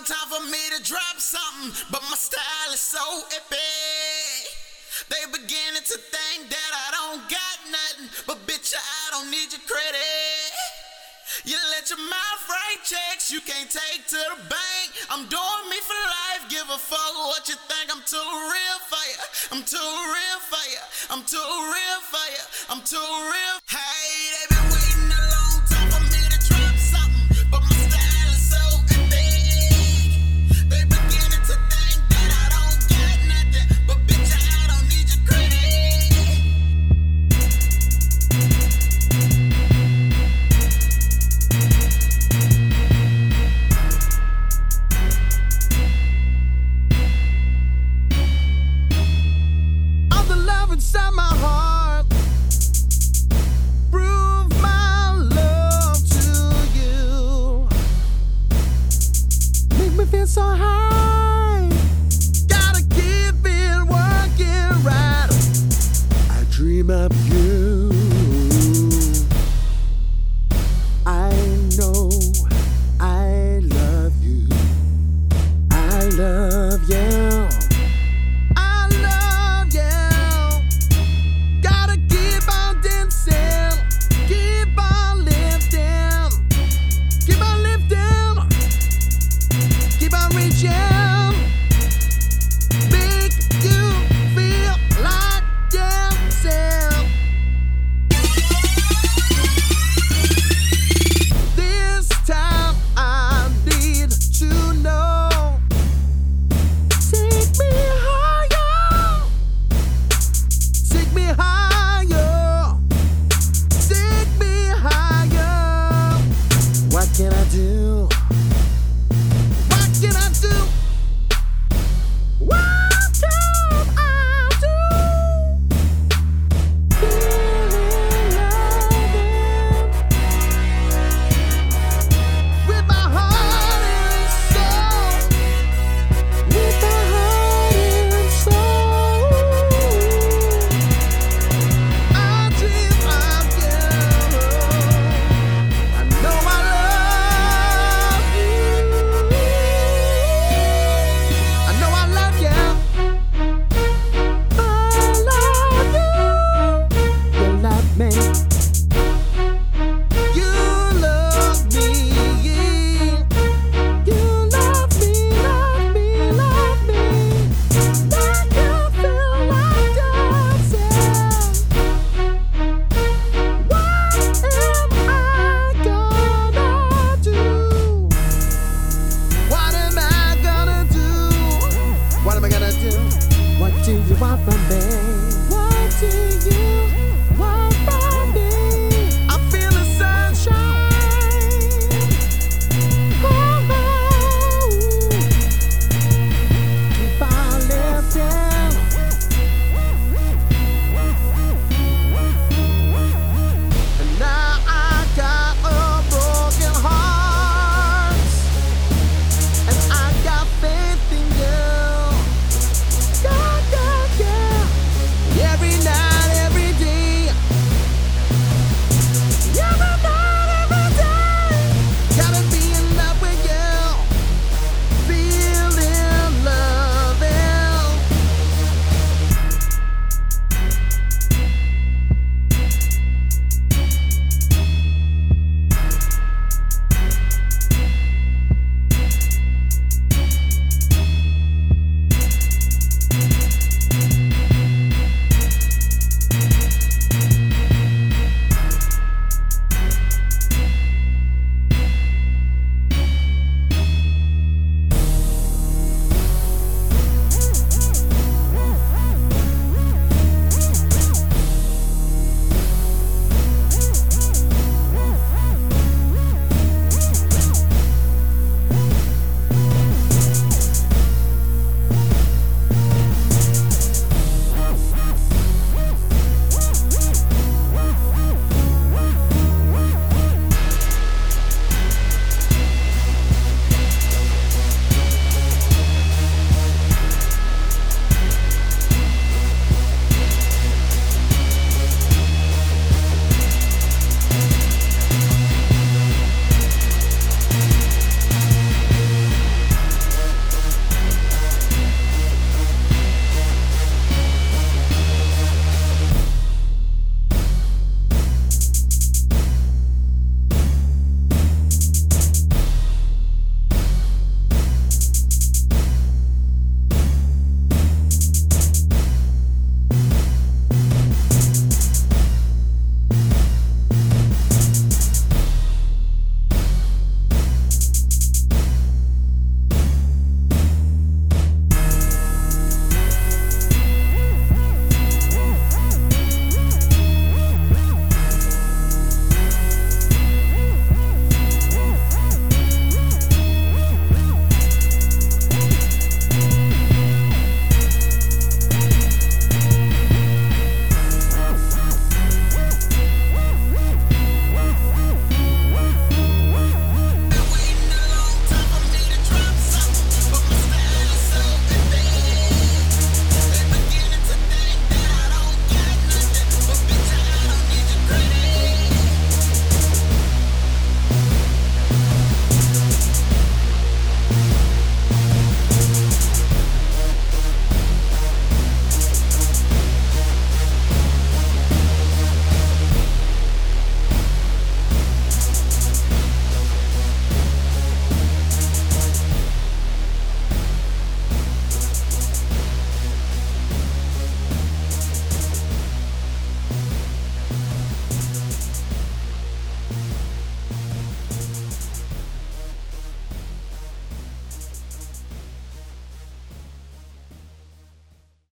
time for me to drop something, but my style is so epic. They beginning to think that I don't got nothing, but bitch, I don't need your credit. You let your mouth write checks you can't take to the bank. I'm doing me for life, give a fuck what you think. I'm too real for you, I'm too real for you, I'm too real for you, I'm too real. Hey, they been waiting a long time for me to drop something, but my style is so epic. They beginning to think that I don't got nothing, but bitch, I don't need your credit. All the love inside my heart, prove my love to you. Make me feel so high, gotta keep it working right. I dream of you, I know I love you, I love you, I love you. Gotta keep on dancing, keep on lifting, keep on lifting, keep on reaching. Make you feel like dancing. This time I need to know. Take me higher, take me higher, take me higher. What can I do? What can I do? What can I do? Feeling loving with my heart and soul, with my heart and soul. I dream of you. I know I love you. I know I love you. I love you. You love me. You love me. You love me, love me, love me. Make you feel like dancing. What am I gonna do? What am I gonna do? What am I gonna do? What do you want from me?